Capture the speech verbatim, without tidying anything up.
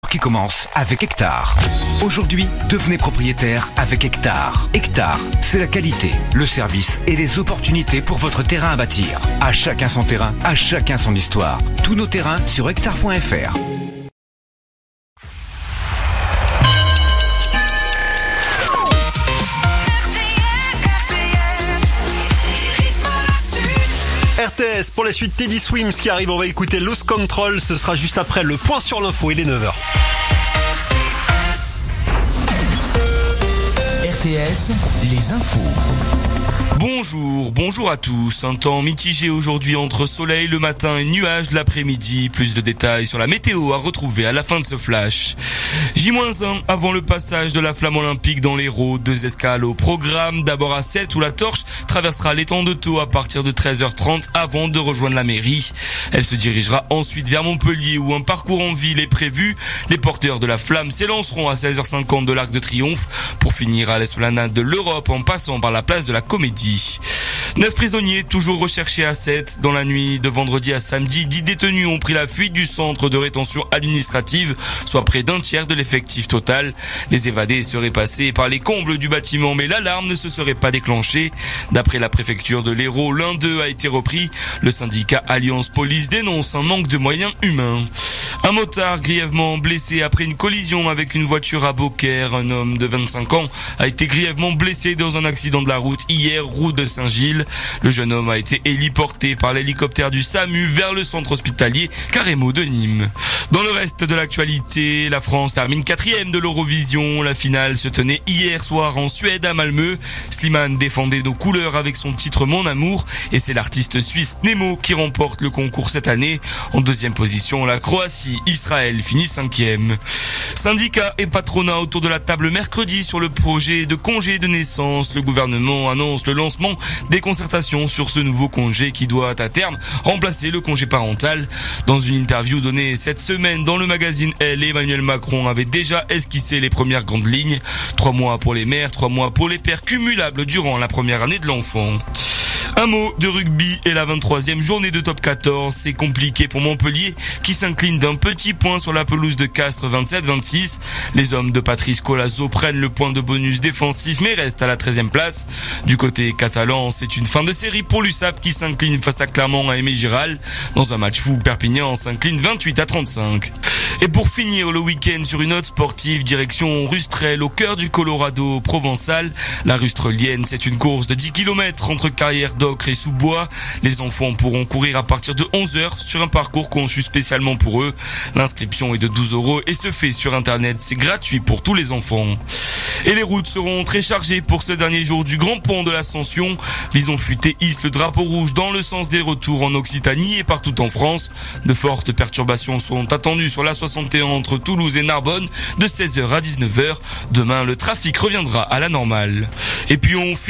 qui commence avec Hectare. Aujourd'hui, devenez propriétaire avec Hectare. Hectare, c'est la qualité, le service et les opportunités pour votre terrain à bâtir. À chacun son terrain, à chacun son histoire. Tous nos terrains sur hectare point f r. R T S pour la suite Teddy Swims qui arrive, on va écouter Lose Control, ce sera juste après le point sur l'info, il est neuf heures. R T S, les infos. Bonjour, bonjour à tous. Un temps mitigé aujourd'hui entre soleil le matin et nuages l'après-midi. Plus de détails sur la météo à retrouver à la fin de ce flash. J moins un avant le passage de la flamme olympique dans l'Hérault. Deux escales au programme. D'abord à Sète où la torche traversera l'étang de Thau à partir de treize heures trente avant de rejoindre la mairie. Elle se dirigera ensuite vers Montpellier où un parcours en ville est prévu. Les porteurs de la flamme s'élanceront à seize heures cinquante de l'Arc de Triomphe pour finir à l'esplanade de l'Europe en passant par la place de la Comédie. Neuf prisonniers toujours recherchés à Sète. Dans la nuit de vendredi à samedi, dix détenus ont pris la fuite du centre de rétention administrative, soit près d'un tiers de l'effectif total. Les évadés seraient passés par les combles du bâtiment, mais l'alarme ne se serait pas déclenchée. D'après la préfecture de l'Hérault, l'un d'eux a été repris. Le syndicat Alliance Police dénonce un manque de moyens humains. Un motard grièvement blessé après une collision avec une voiture à Beaucaire. Un homme de vingt-cinq ans a été grièvement blessé dans un accident de la route hier, route de Saint-Gilles. Le jeune homme a été héliporté par l'hélicoptère du SAMU vers le centre hospitalier Carremo de Nîmes. Dans le reste de l'actualité, la France termine quatrième de l'Eurovision. La finale se tenait hier soir en Suède à Malmö. Slimane défendait nos couleurs avec son titre Mon Amour et c'est l'artiste suisse Nemo qui remporte le concours cette année. En deuxième position, la Croatie. Israël finit cinquième. Syndicats et patronat autour de la table mercredi sur le projet de congé de naissance. Le gouvernement annonce le lancement des concertations sur ce nouveau congé qui doit à terme remplacer le congé parental. Dans une interview donnée cette semaine dans le magazine Elle, Emmanuel Macron avait déjà esquissé les premières grandes lignes. Trois mois pour les mères, trois mois pour les pères cumulables durant la première année de l'enfant. Un mot de rugby et la vingt-troisième journée de top quatorze. C'est compliqué pour Montpellier qui s'incline d'un petit point sur la pelouse de Castres vingt-sept vingt-six. Les hommes de Patrice Colazo prennent le point de bonus défensif mais restent à la treizième place. Du côté catalan, c'est une fin de série pour l'U S A P qui s'incline face à Clermont à Aimé Giral. Dans un match fou, Perpignan s'incline vingt-huit à trente-cinq. Et pour finir le week-end sur une note sportive, direction Rustrel au cœur du Colorado provençal. La Rustrelienne, c'est une course de dix kilomètres entre carrières d'Ocre et Sous-Bois. Les enfants pourront courir à partir de onze heures sur un parcours conçu spécialement pour eux. L'inscription est de douze euros et se fait sur internet. C'est gratuit pour tous les enfants. Et les routes seront très chargées pour ce dernier jour du Grand Pont de l'Ascension. Bison Futé hisse le drapeau rouge dans le sens des retours en Occitanie et partout en France. De fortes perturbations sont attendues sur la soixante et un entre Toulouse et Narbonne de seize heures à dix-neuf heures. Demain, le trafic reviendra à la normale. Et puis on finit